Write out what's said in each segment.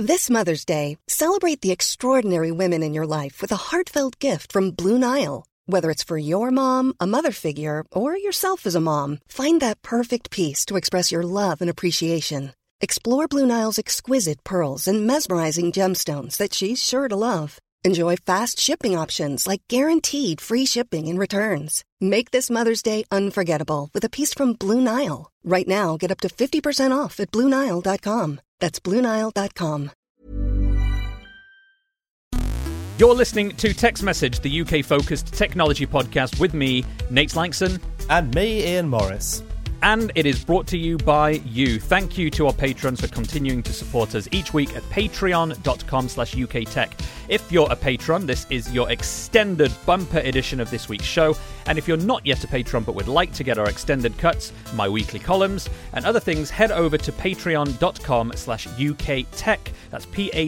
This Mother's Day, celebrate the extraordinary women in your life with a heartfelt gift from Blue Nile. Whether it's for your mom, a mother figure, or yourself as a mom, find that perfect piece to express your love and appreciation. Explore Blue Nile's exquisite pearls and mesmerizing gemstones that she's sure to love. Enjoy fast shipping options like guaranteed free shipping and returns. Make this Mother's Day unforgettable with a piece from Blue Nile. Right now, get up to 50% off at BlueNile.com. That's BlueNile.com. You're listening to Text Message, the UK-focused technology podcast with me, Nate Langston. And me, Ian Morris. And it is brought to you by you. Thank you to our patrons for continuing to support us each week at patreon.com/UKTech. If you're a patron, this is your extended bumper edition of this week's show. And if you're not yet a patron but would like to get our extended cuts, my weekly columns, and other things, head over to patreon.com/UKTech. That's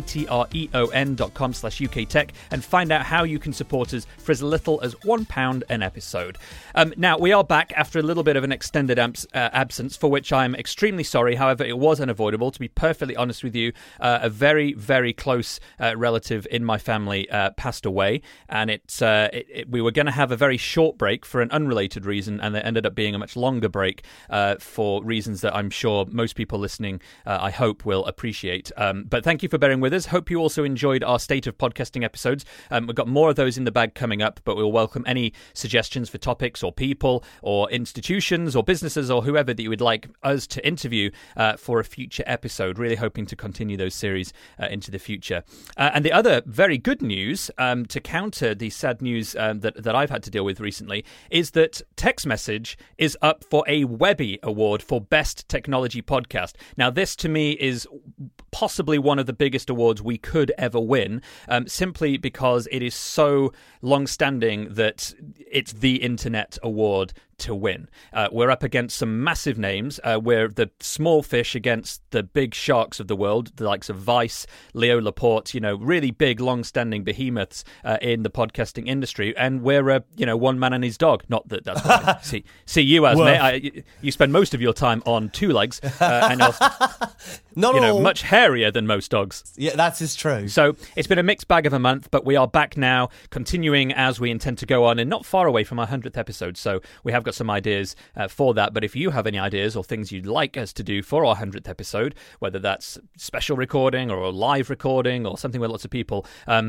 patreon.com/UKTech and find out how you can support us for as little as £1 an episode. Now, we are back after a little bit of an extended absence, for which I'm extremely sorry. However, it was unavoidable. To be perfectly honest with you, a very, very close relative in my family passed away, and we were going to have a very short break for an unrelated reason, and it ended up being a much longer break for reasons that I'm sure most people listening, I hope, will appreciate. But thank you for bearing with us. Hope you also enjoyed our State of Podcasting episodes. We've got more of those in the bag coming up, but we'll welcome any suggestions for topics or people or institutions or businesses or whoever that you would like us to interview for a future episode. Really hoping to continue those series into the future. And the other very good news to counter the sad news that I've had to deal with recently is that Text Message is up for a Webby Award for Best Technology Podcast. Now, this to me is possibly one of the biggest awards we could ever win, simply because it is so long-standing that it's the Internet Award to win. We're up against some massive names. We're the small fish against the big sharks of the world, the likes of Vice, Leo Laporte, really big, long-standing behemoths in the podcasting industry. And we're, one man and his dog. Not that that's what I see you as, mate. You spend most of your time on two legs and also, much hairier than most dogs. Yeah, that is true. So it's been a mixed bag of a month, but we are back now, continuing as we intend to go on, and not far away from our 100th episode. So we have got some ideas for that. But if you have any ideas or things you'd like us to do for our 100th episode, whether that's special recording or a live recording or something with lots of people,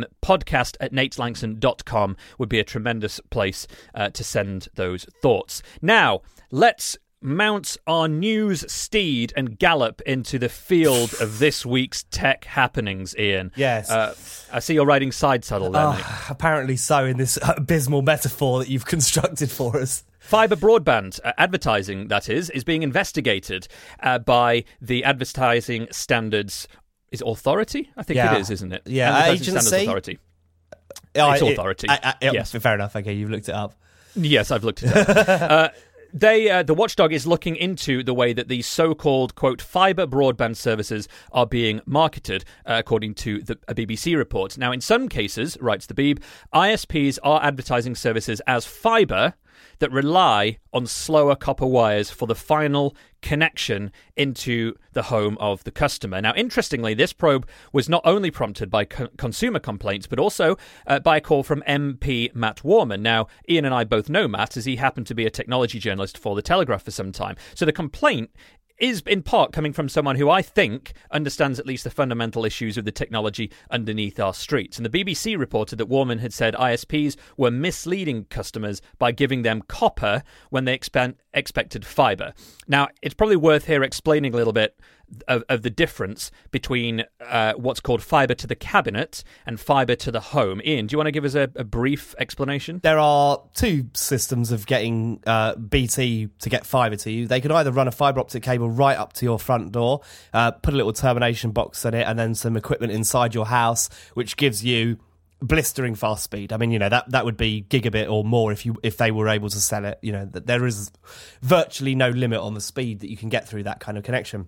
podcast@nateslangston.com would be a tremendous place to send those thoughts. Now, let's mount our news steed and gallop into the field of this week's tech happenings, Ian. Yes. I see you're riding side saddle there, mate. Apparently so, in this abysmal metaphor that you've constructed for us. Fibre broadband advertising, that is being investigated by the Advertising Standards Authority? I think it is, isn't it? Yeah, Agency? Standards Authority. It's Authority. Yes. Fair enough. Okay, you've looked it up. Yes, I've looked it up. The watchdog is looking into the way that these so-called, quote, fibre broadband services are being marketed, according to a BBC report. Now, in some cases, writes the Beeb, ISPs are advertising services as fibre that rely on slower copper wires for the final connection into the home of the customer. Now, interestingly, this probe was not only prompted by consumer complaints, but also by a call from MP Matt Warman. Now, Ian and I both know Matt, as he happened to be a technology journalist for The Telegraph for some time. So the complaint is in part coming from someone who I think understands at least the fundamental issues of the technology underneath our streets. And the BBC reported that Warman had said ISPs were misleading customers by giving them copper when they expected fibre. Now, it's probably worth here explaining a little bit of the difference between what's called fibre to the cabinet and fibre to the home. Ian, do you want to give us a brief explanation? There are two systems of getting BT to get fibre to you. They can either run a fibre optic cable right up to your front door, put a little termination box in it, and then some equipment inside your house, which gives you blistering fast speed. I mean, that would be gigabit or more if they were able to sell it. There is virtually no limit on the speed that you can get through that kind of connection.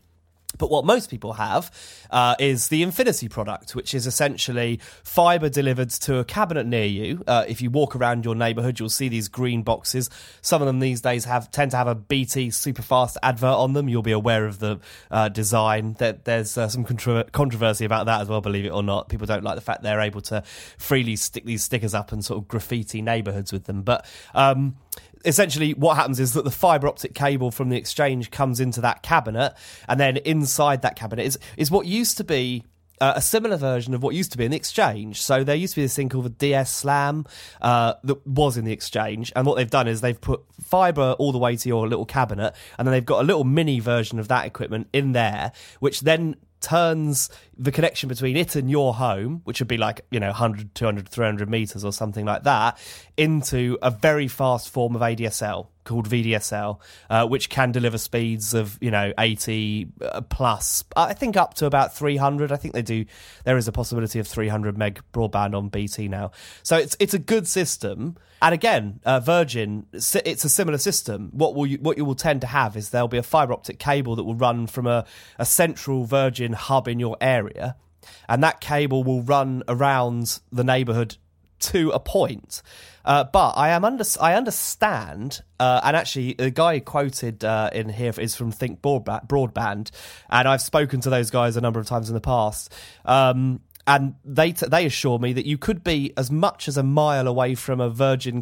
But what most people have is the Infinity product, which is essentially fibre delivered to a cabinet near you. If you walk around your neighbourhood, you'll see these green boxes. Some of them these days tend to have a BT Superfast advert on them. You'll be aware of the design. There's some controversy about that as well, believe it or not. People don't like the fact they're able to freely stick these stickers up and sort of graffiti neighbourhoods with them. But essentially what happens is that the fibre optic cable from the exchange comes into that cabinet, and then inside that cabinet is what used to be a similar version of what used to be in the exchange. So there used to be this thing called the DS Slam that was in the exchange, and what they've done is they've put fibre all the way to your little cabinet, and then they've got a little mini version of that equipment in there, which then turns the connection between it and your home, which would be like, 100, 200, 300 metres or something like that, into a very fast form of ADSL called VDSL, which can deliver speeds of, 80 plus, I think up to about 300. I think there is a possibility of 300 meg broadband on BT now. So it's a good system. And again, Virgin, it's a similar system. What you will tend to have is there'll be a fibre optic cable that will run from a central Virgin hub in your area, and that cable will run around the neighbourhood to a point. But I understand, and actually the guy quoted in here is from Think Broadband, and I've spoken to those guys a number of times in the past. And they assure me that you could be as much as a mile away from a Virgin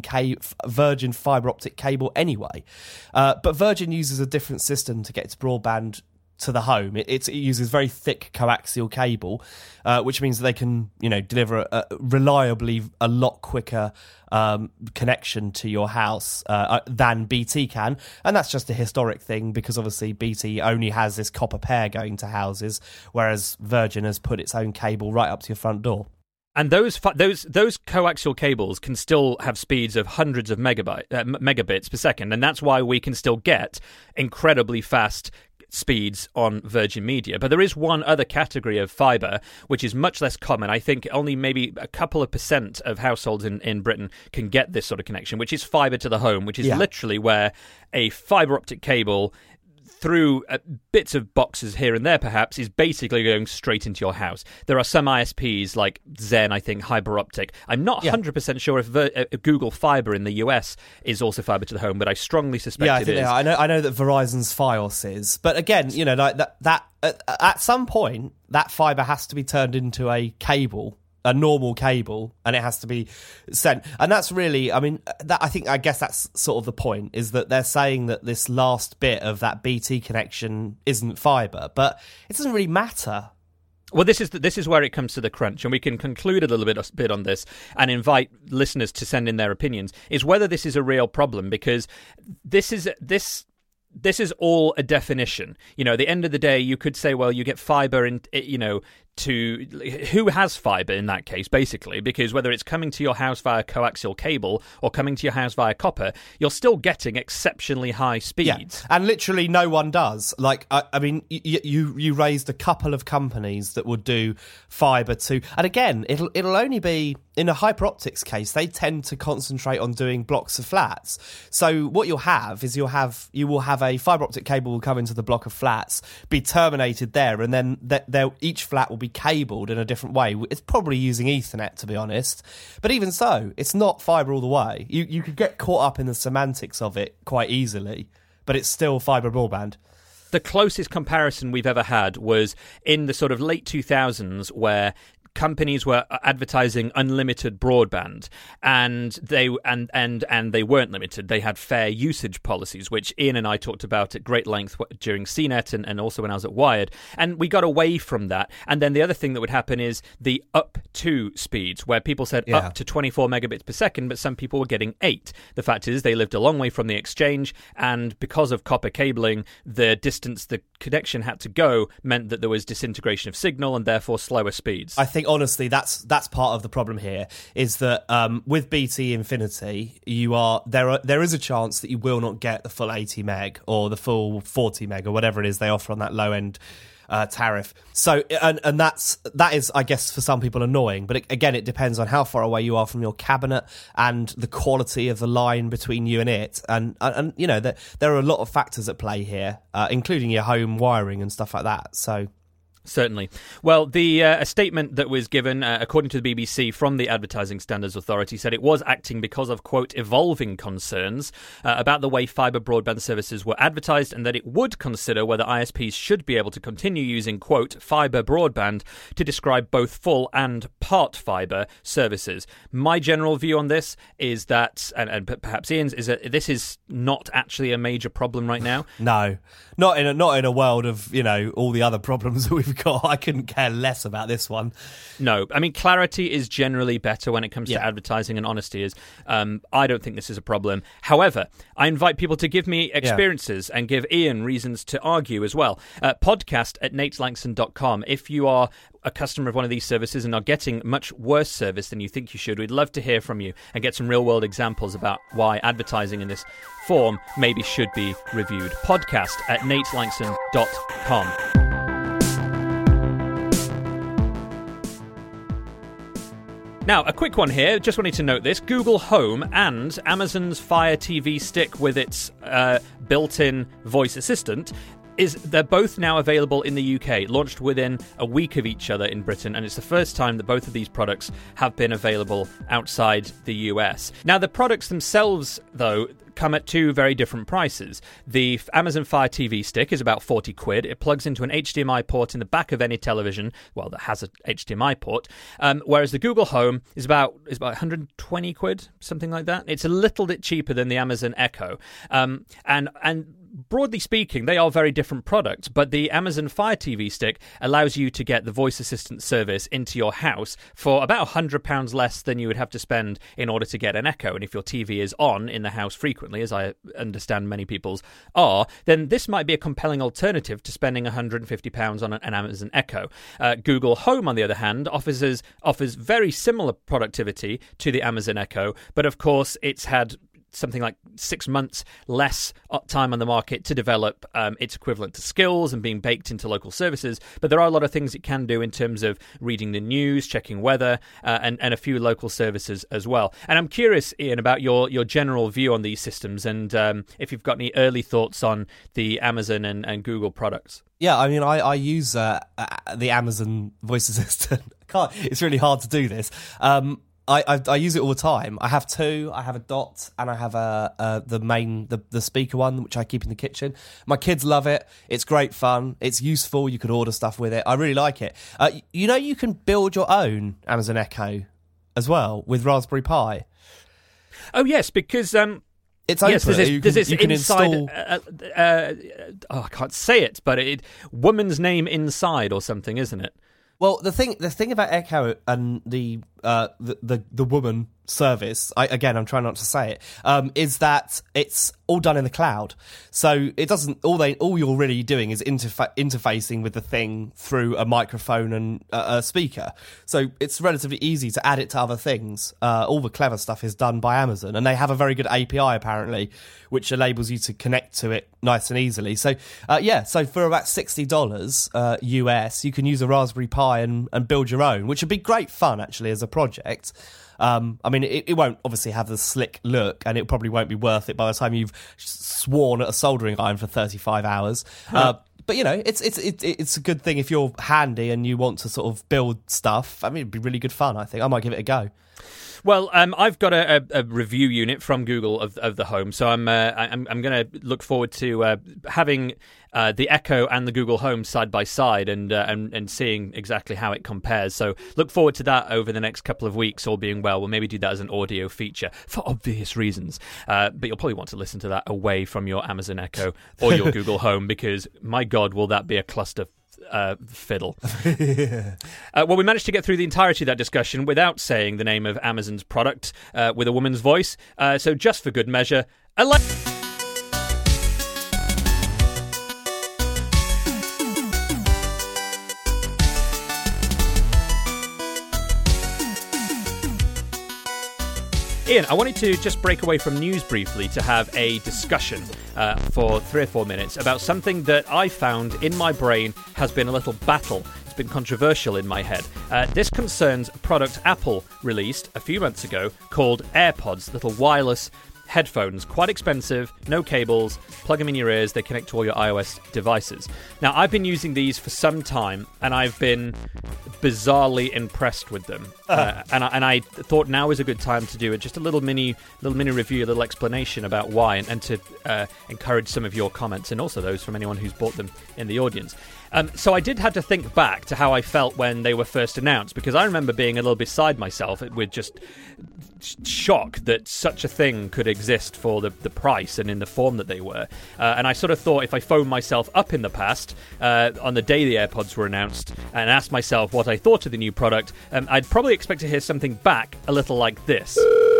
fibre optic cable anyway. But Virgin uses a different system to get its broadband to the home. It uses very thick coaxial cable, which means that they can, deliver reliably a lot quicker connection to your house than BT can. And that's just a historic thing, because obviously BT only has this copper pair going to houses, whereas Virgin has put its own cable right up to your front door. And those coaxial cables can still have speeds of hundreds of megabits per second, and that's why we can still get incredibly fast speeds on Virgin Media. But there is one other category of fibre which is much less common. I think only maybe a couple of % of households in Britain can get this sort of connection, which is fibre to the home, which is literally where a fibre optic cable through bits of boxes here and there perhaps is basically going straight into your house. There are some ISPs like Zen, I think, Hyperoptic. I'm not 100% sure if Google Fiber in the US is also fiber to the home, but I strongly suspect it is. I know that Verizon's Fios is, but again, like that at some point that fiber has to be turned into a cable, a normal cable, and it has to be sent. And that's really, I guess that's sort of the point, is that they're saying that this last bit of that BT connection isn't fibre, but it doesn't really matter. Well, this is where it comes to the crunch, and we can conclude a little bit on this and invite listeners to send in their opinions, is whether this is a real problem, because this is all a definition. At the end of the day, you could say, well, you get fibre to who has fibre in that case, basically, because whether it's coming to your house via coaxial cable or coming to your house via copper, you're still getting exceptionally high speeds. Yeah. And literally no one does. Like, you raised a couple of companies that would do fibre to, and again, it'll only be, in a Hyperoptics case, they tend to concentrate on doing blocks of flats. So what you'll have is you will have a fibre optic cable will come into the block of flats, be terminated there, and then each flat will be cabled in a different way. It's probably using Ethernet, to be honest. But even so, it's not fibre all the way. You could get caught up in the semantics of it quite easily, but it's still fibre broadband. The closest comparison we've ever had was in the sort of late 2000s, where companies were advertising unlimited broadband, and they weren't limited. They had fair usage policies, which Ian and I talked about at great length during CNET and also when I was at Wired. And we got away from that. And then the other thing that would happen is the up to speeds, where people said up to 24 megabits per second, but some people were getting 8. The fact is they lived a long way from the exchange, and because of copper cabling, the distance the connection had to go meant that there was disintegration of signal and therefore slower speeds. I think honestly that's part of the problem here, is that with BT Infinity there is a chance that you will not get the full 80 meg or the full 40 meg or whatever it is they offer on that low end tariff. So, and that is, I guess, for some people annoying. But again, it depends on how far away you are from your cabinet and the quality of the line between you and it. And you know, there are a lot of factors at play here, including your home wiring and stuff like that. So. Certainly. Well, a statement that was given, according to the BBC, from the Advertising Standards Authority said it was acting because of, quote, evolving concerns about the way fibre broadband services were advertised, and that it would consider whether ISPs should be able to continue using, quote, fibre broadband to describe both full and part fibre services. My general view on this is that, and perhaps Ian's, is that this is not actually a major problem right now. No, not in a world of, you know, all the other problems that we've got. I couldn't care less about this one. No, I mean, clarity is generally better when it comes to advertising, and honesty is. I don't think this is a problem. However, I invite people to give me experiences and give Ian reasons to argue as well. podcast@nateslangston.com. If you are a customer of one of these services and are getting much worse service than you think you should, we'd love to hear from you and get some real-world examples about why advertising in this form maybe should be reviewed. podcast@nateslangston.com. Now, a quick one here. Just wanted to note this. Google Home and Amazon's Fire TV Stick with its built-in voice assistant they're both now available in the UK, launched within a week of each other in Britain, and it's the first time that both of these products have been available outside the US. Now, the products themselves, though, come at two very different prices. The Amazon Fire TV Stick is about 40 quid. It plugs into an HDMI port in the back of any television, well, that has an HDMI port, whereas the Google Home is about 120 quid, something like that. It's a little bit cheaper than the Amazon Echo. And broadly speaking, they are very different products, but the Amazon Fire TV Stick allows you to get the voice assistant service into your house for about £100 less than you would have to spend in order to get an Echo. And if your TV is on in the house frequently, as I understand many people's are, then this might be a compelling alternative to spending £150 on an Amazon Echo. Google Home, on the other hand, offers very similar productivity to the Amazon Echo, but of course it's had something like 6 months less time on the market to develop its equivalent to skills and being baked into local services. But there are a lot of things it can do in terms of reading the news, checking weather, and a few local services as well. And I'm curious, Ian, about your general view on these systems and if you've got any early thoughts on the Amazon and Google products. Yeah, I mean, I use the Amazon voice assistant. It's really hard to do this. I use it all the time. I have two. I have a Dot and I have the speaker one, which I keep in the kitchen. My kids love it. It's great fun. It's useful. You can order stuff with it. I really like it. You can build your own Amazon Echo as well with Raspberry Pi. Oh yes, because it's open. Yes, there's this you can inside. install. I can't say it, but woman's name inside or something, isn't it? Well, the thing about Echo and the woman service, I'm trying not to say it, is that it's all done in the cloud. So it doesn't. All you're really doing is interfacing with the thing through a microphone and a speaker. So it's relatively easy to add it to other things. All the clever stuff is done by Amazon, and they have a very good API apparently, which enables you to connect to it nice and easily. So so for about $60 US, you can use a Raspberry Pi and build your own, which would be great fun actually as a project. I mean, it won't obviously have the slick look, and it probably won't be worth it by the time you've sworn at a soldering iron for 35 hours. But you know, it's a good thing if you're handy and you want to sort of build stuff. I mean, it'd be really good fun. I think I might give it a go. Well, I've got a review unit from Google of the Home, so I'm going to look forward to having the Echo and the Google Home side by side and seeing exactly how it compares. So look forward to that over the next couple of weeks, all being well. We'll maybe do that as an audio feature for obvious reasons. But you'll probably want to listen to that away from your Amazon Echo or your Google Home, because my God, will that be a cluster fiddle. Well, we managed to get through the entirety of that discussion without saying the name of Amazon's product with a woman's voice. So just for good measure, Ian, I wanted to just break away from news briefly to have a discussion for 3 or 4 minutes about something that I found in my brain has been a little battle. It's been controversial in my head. This concerns a product Apple released a few months ago called AirPods, little wireless headphones, quite expensive, no cables, plug them in your ears, they connect to all your iOS devices. Now, I've been using these for some time, and I've been bizarrely impressed with them. And I thought now is a good time to do just a little mini review, a little explanation about why, and to encourage some of your comments, and also those from anyone who's bought them in the audience. So I did have to think back to how I felt when they were first announced, because I remember being a little beside myself with just shock that such a thing could exist for the price and in the form that they were. And I sort of thought if I phoned myself up in the past, on the day the AirPods were announced, and asked myself what I thought of the new product, I'd probably expect to hear something back a little like this.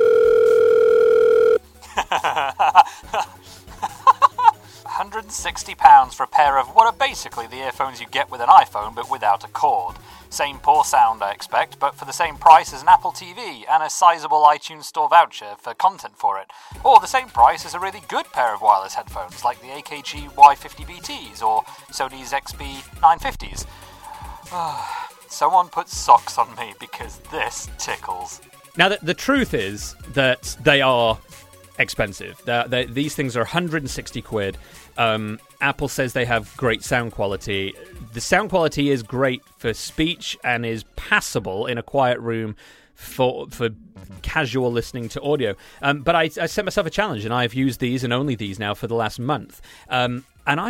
£160 for a pair of what are basically the earphones you get with an iPhone but without a cord. Same poor sound, I expect, but for the same price as an Apple TV and a sizable iTunes Store voucher for content for it. Or the same price as a really good pair of wireless headphones like the AKG Y50BTs or Sony's XB950s. Someone put socks on me because this tickles. Now, the truth is that they are expensive. These things are 160 quid. Apple says they have great sound quality. The sound quality is great for speech and is passable in a quiet room for casual listening to audio. But I set myself a challenge, and I've used these and only these now for the last month. And I'm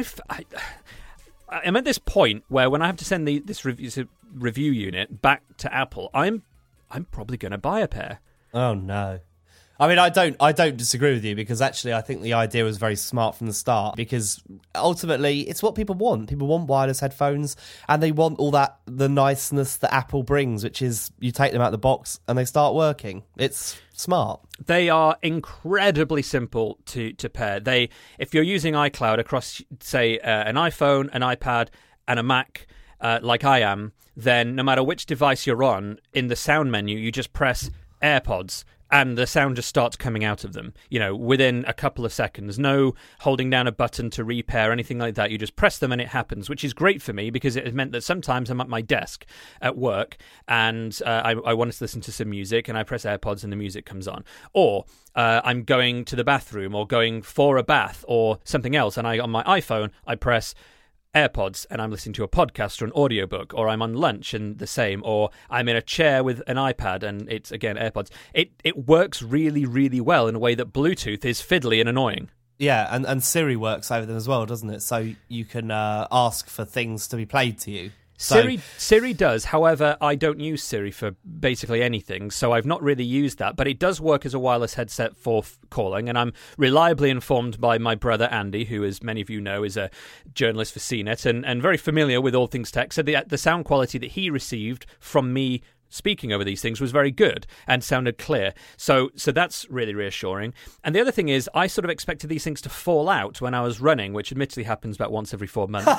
at this point where when I have to send this review unit back to Apple, I'm probably going to buy a pair. Oh no. I mean, I don't disagree with you, because actually I think the idea was very smart from the start, because ultimately it's what people want. People want wireless headphones, and they want all the niceness that Apple brings, which is you take them out of the box and they start working. It's smart. They are incredibly simple to pair. If you're using iCloud across, say, an iPhone, an iPad, and a Mac, like I am, then no matter which device you're on, in the sound menu, you just press AirPods, and the sound just starts coming out of them, within a couple of seconds. No holding down a button to repair, anything like that. You just press them and it happens, which is great for me, because it has meant that sometimes I'm at my desk at work and I wanted to listen to some music, and I press AirPods and the music comes on. Or I'm going to the bathroom or going for a bath or something else, and on my iPhone, I press AirPods and I'm listening to a podcast or an audiobook, or I'm on lunch and the same, or I'm in a chair with an iPad and it's, again, AirPods. It works really, really well in a way that Bluetooth is fiddly and annoying. Yeah, and Siri works over them as well, doesn't it? So you can ask for things to be played to you. Siri does. However, I don't use Siri for basically anything, so I've not really used that. But it does work as a wireless headset for calling, and I'm reliably informed by my brother Andy, who, as many of you know, is a journalist for CNET and very familiar with all things tech. So the sound quality that he received from me speaking over these things was very good and sounded clear. So that's really reassuring. And the other thing is, I sort of expected these things to fall out when I was running, which admittedly happens about once every 4 months.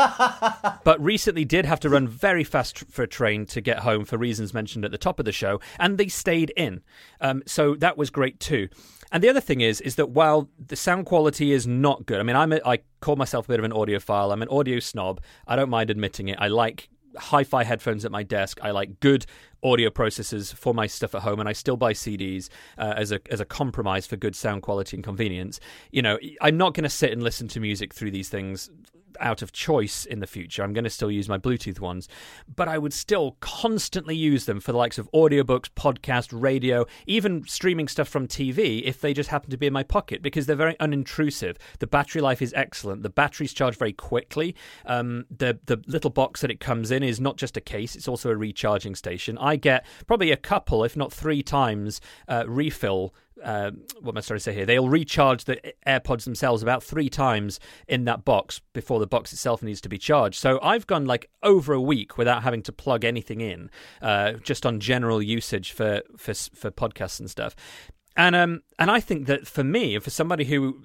But recently did have to run very fast for a train to get home for reasons mentioned at the top of the show, and they stayed in. So that was great too. And the other thing is that while the sound quality is not good, I mean, I call myself a bit of an audiophile. I'm an audio snob. I don't mind admitting it. I like hi-fi headphones at my desk. I like good audio processors for my stuff at home, and I still buy CDs as a compromise for good sound quality and convenience. I'm not going to sit and listen to music through these things out of choice in the future. I'm going to still use my Bluetooth ones, but I would still constantly use them for the likes of audiobooks, podcast, radio, even streaming stuff from TV if they just happen to be in my pocket, because they're very unintrusive. The battery life is excellent. The batteries charge very quickly. The little box that it comes in is not just a case, it's also a recharging station. I get probably a couple, if not 3 times, refill. What am I trying to say here? They'll recharge the AirPods themselves about 3 times in that box before the box itself needs to be charged. So I've gone like over a week without having to plug anything in, just on general usage for podcasts and stuff. And I think that for me, and for somebody who,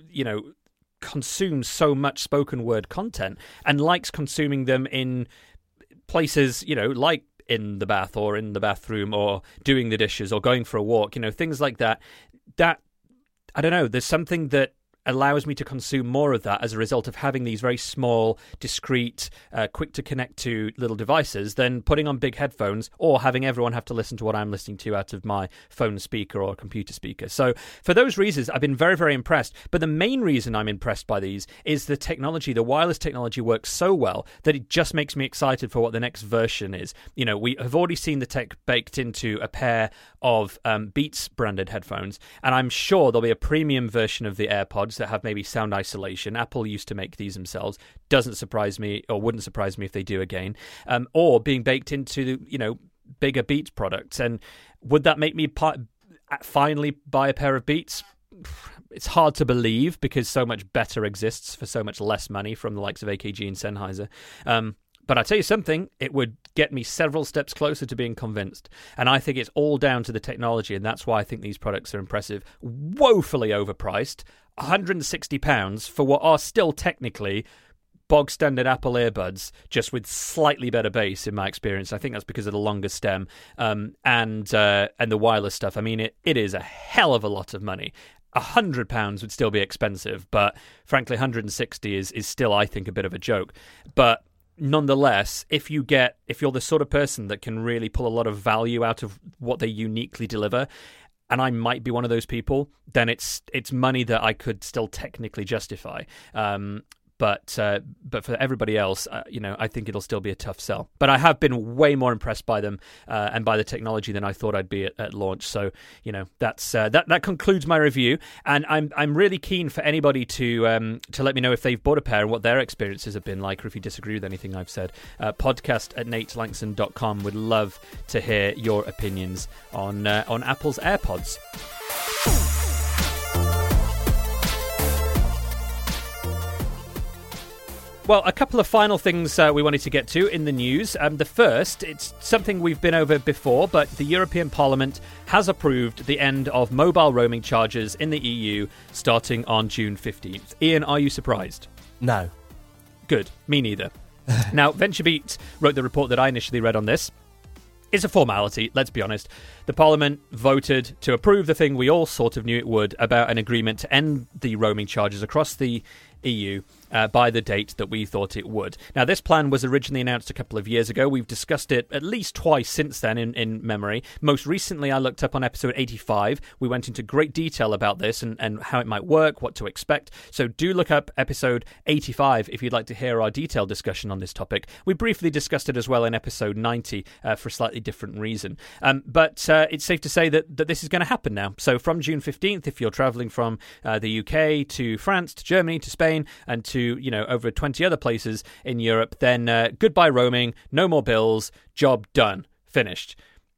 consumes so much spoken word content and likes consuming them in places, like in the bath or in the bathroom or doing the dishes or going for a walk, things like that. That, I don't know, there's something that allows me to consume more of that as a result of having these very small, discreet, quick to connect to little devices than putting on big headphones or having everyone have to listen to what I'm listening to out of my phone speaker or computer speaker. So for those reasons, I've been very, very impressed. But the main reason I'm impressed by these is the technology. The wireless technology works so well that it just makes me excited for what the next version is. We have already seen the tech baked into a pair of Beats branded headphones, and I'm sure there'll be a premium version of the AirPods that have maybe sound isolation. Apple used to make these themselves. Doesn't surprise me, or wouldn't surprise me if they do again. Or being baked into, bigger Beats products. And would that make me finally buy a pair of Beats? It's hard to believe because so much better exists for so much less money from the likes of AKG and Sennheiser. But I tell you something, it would get me several steps closer to being convinced. And I think it's all down to the technology, and that's why I think these products are impressive. Woefully overpriced, £160 for what are still technically bog standard Apple earbuds, just with slightly better bass in my experience. I think that's because of the longer stem and the wireless stuff. I mean, it is a hell of a lot of money. £100 would still be expensive, but frankly, 160 is still, I think, a bit of a joke. But nonetheless, if you're the sort of person that can really pull a lot of value out of what they uniquely deliver, and I might be one of those people, then it's money that I could still technically justify. But for everybody else, I think it'll still be a tough sell. But I have been way more impressed by them and by the technology than I thought I'd be at launch. So that concludes my review, and I'm really keen for anybody to let me know if they've bought a pair and what their experiences have been like, or if you disagree with anything I've said. podcast@natelangson.com. Would love to hear your opinions on Apple's AirPods. Well, a couple of final things we wanted to get to in the news. The first, it's something we've been over before, but the European Parliament has approved the end of mobile roaming charges in the EU starting on June 15th. Ian, are you surprised? No. Good. Me neither. Now, VentureBeat wrote the report that I initially read on this. It's a formality, let's be honest. The Parliament voted to approve the thing we all sort of knew it would about an agreement to end the roaming charges across the EU by the date that we thought it would. Now, this plan was originally announced a couple of years ago. We've discussed it at least twice since then in memory. Most recently, I looked up on episode 85. We went into great detail about this and how it might work, what to expect. So do look up episode 85 if you'd like to hear our detailed discussion on this topic. We briefly discussed it as well in episode 90 for a slightly different reason. But it's safe to say that this is going to happen now. So from June 15th, if you're travelling from the UK to France, to Germany, to Spain, and to, over 20 other places in Europe, then goodbye roaming, no more bills, job done, finished.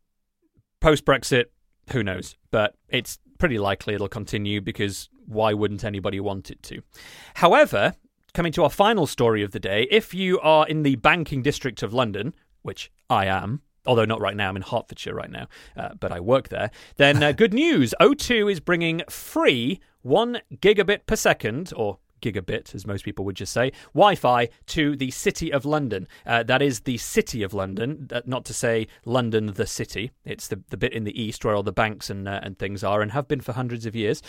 Post-Brexit, who knows? But it's pretty likely it'll continue because why wouldn't anybody want it to? However, coming to our final story of the day, if you are in the banking district of London, which I am, although not right now, I'm in Hertfordshire right now, but I work there, then good news. O2 is bringing free 1 gigabit per second, or gigabit, as most people would just say, Wi-Fi to the City of London. That is the City of London, not to say London the city. It's the bit in the east where all the banks and things are and have been for hundreds of years.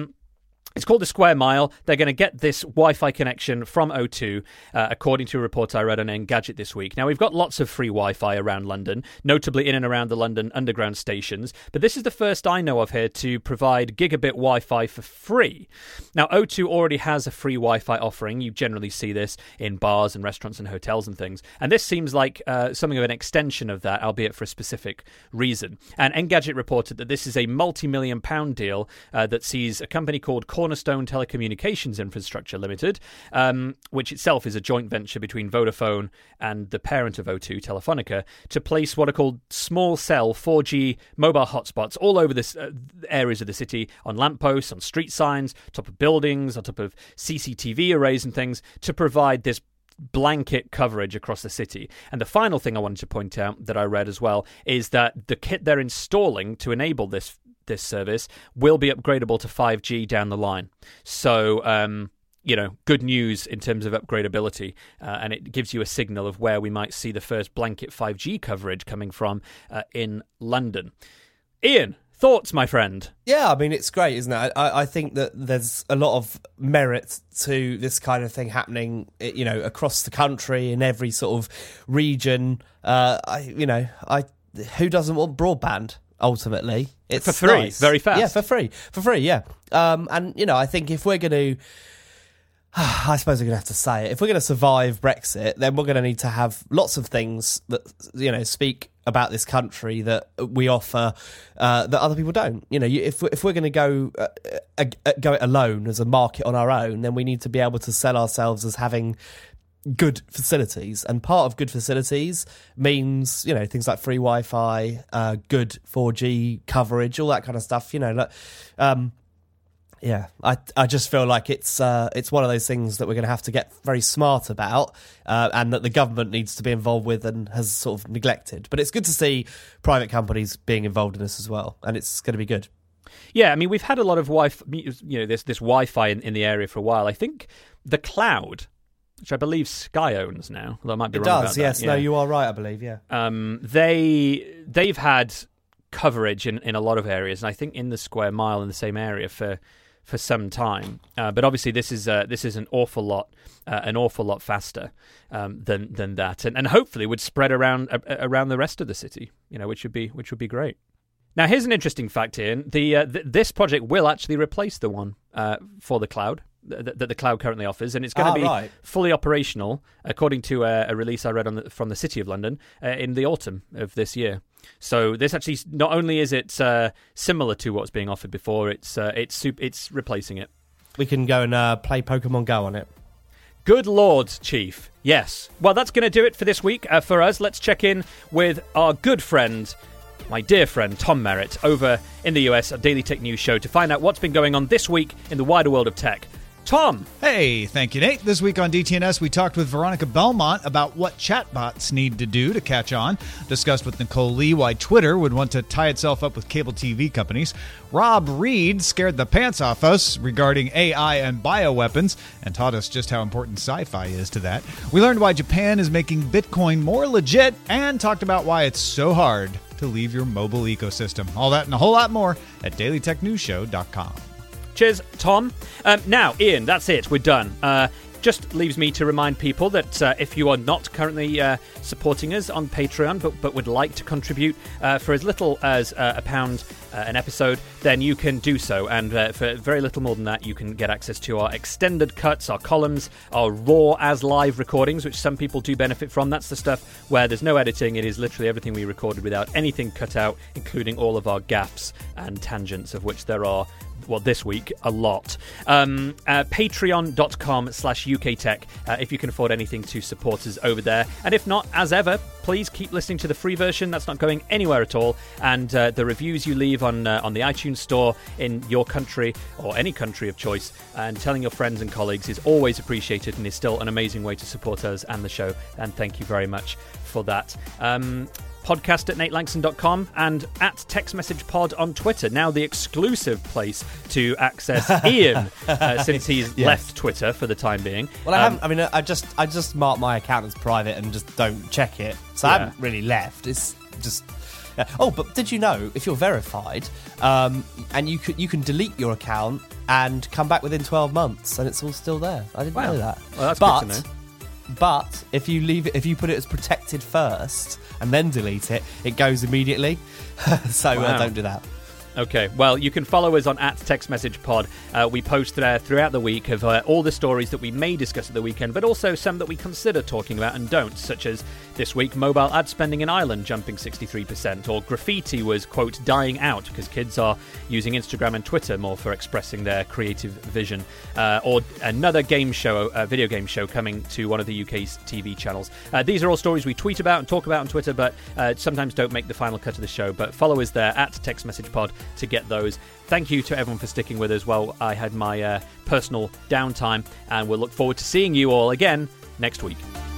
It's called the Square Mile. They're going to get this Wi-Fi connection from O2, according to a report I read on Engadget this week. Now, we've got lots of free Wi-Fi around London, notably in and around the London Underground stations, but this is the first I know of here to provide gigabit Wi-Fi for free. Now, O2 already has a free Wi-Fi offering. You generally see this in bars and restaurants and hotels and things, and this seems like something of an extension of that, albeit for a specific reason. And Engadget reported that this is a multi-million-pound deal that sees a company called Cornerstone Telecommunications Infrastructure Limited, which itself is a joint venture between Vodafone and the parent of O2, Telefonica, to place what are called small cell 4G mobile hotspots all over this areas of the city, on lampposts, on street signs, top of buildings, on top of CCTV arrays and things, to provide this blanket coverage across the city. And the final thing I wanted to point out that I read as well is that the kit they're installing to enable this service will be upgradable to 5G down the line. So good news in terms of upgradability, and it gives you a signal of where we might see the first blanket 5G coverage coming from in London. Ian, thoughts, my friend? Yeah, I mean, it's great, isn't it? I think that there's a lot of merit to this kind of thing happening, across the country, in every sort of region. Who doesn't want broadband, ultimately? It's for free, nice. very fast. Yeah, for free, yeah. I think if we're going to... I suppose we're going to have to say it. If we're going to survive Brexit, then we're going to need to have lots of things that, speak about this country that we offer that other people don't. If we're going to go it alone as a market on our own, then we need to be able to sell ourselves as having good facilities. And part of good facilities means, things like free Wi-Fi, good 4G coverage, all that kind of stuff. Yeah, I just feel like it's one of those things that we're going to have to get very smart about, and that the government needs to be involved with and has sort of neglected. But it's good to see private companies being involved in this as well, and it's going to be good. Yeah, I mean, we've had a lot of Wi-Fi, this Wi-Fi in the area for a while. I think the cloud, which I believe Sky owns now, although I might be wrong about that. It does, yes. Yeah. No, you are right, I believe, yeah. They've had coverage in a lot of areas, and I think in the square mile in the same area for some time, but obviously this is an awful lot faster than that, and hopefully would spread around the rest of the city, which would be great. Now, here's an interesting fact, Ian. This project will actually replace the one for the cloud that the cloud currently offers, and it's going to be fully operational, according to a release I read from the City of London in the autumn of this year. So this actually, not only is it similar to what's being offered before, it's replacing it. We can go and play Pokemon Go on it. Good Lord, Chief. Yes. Well, that's going to do it for this week. For us, let's check in with our good friend, my dear friend Tom Merritt, over in the US at Daily Tech News Show, to find out what's been going on this week in the wider world of tech. Tom. Hey, thank you, Nate. This week on DTNS, we talked with Veronica Belmont about what chatbots need to do to catch on. Discussed with Nicole Lee why Twitter would want to tie itself up with cable TV companies. Rob Reed scared the pants off us regarding AI and bioweapons and taught us just how important sci-fi is to that. We learned why Japan is making Bitcoin more legit and talked about why it's so hard to leave your mobile ecosystem. All that and a whole lot more at dailytechnewsshow.com. Cheers, Tom. Now, Ian, that's it. We're done. Just leaves me to remind people that if you are not currently supporting us on Patreon but would like to contribute for as little as £1 an episode, then you can do so. And for very little more than that, you can get access to our extended cuts, our columns, our raw as live recordings, which some people do benefit from. That's the stuff where there's no editing. It is literally everything we recorded without anything cut out, including all of our gaps and tangents, of which there are, well, this week, a lot. Patreon.com/UKTech if you can afford anything to support us over there. And if not, as ever, please keep listening to the free version. That's not going anywhere at all. And the reviews you leave on the iTunes store in your country or any country of choice, and telling your friends and colleagues, is always appreciated and is still an amazing way to support us and the show. And thank you very much for that. Podcast at natelangson.com and at TextMessagePod on Twitter. Now the exclusive place to access Ian since he's left Twitter for the time being. Well, I just mark my account as private and just don't check it. So I haven't really left. It's just... Oh, but did you know, if you're verified, and you can delete your account and come back within 12 months and it's all still there. I didn't know that. Well, that's good to know. But if you put it as protected first and then delete it, it goes immediately. So don't do that. Okay, well, you can follow us on @TextMessagePod. We post there throughout the week of all the stories that we may discuss at the weekend, but also some that we consider talking about and don't, such as this week, mobile ad spending in Ireland jumping 63%, or graffiti was, quote, dying out because kids are using Instagram and Twitter more for expressing their creative vision, or another game show, a video game show coming to one of the UK's TV channels. These are all stories we tweet about and talk about on Twitter, but sometimes don't make the final cut of the show. But follow us there @TextMessagePod to get those. Thank you to everyone for sticking with us while I had my personal downtime, and we'll look forward to seeing you all again next week.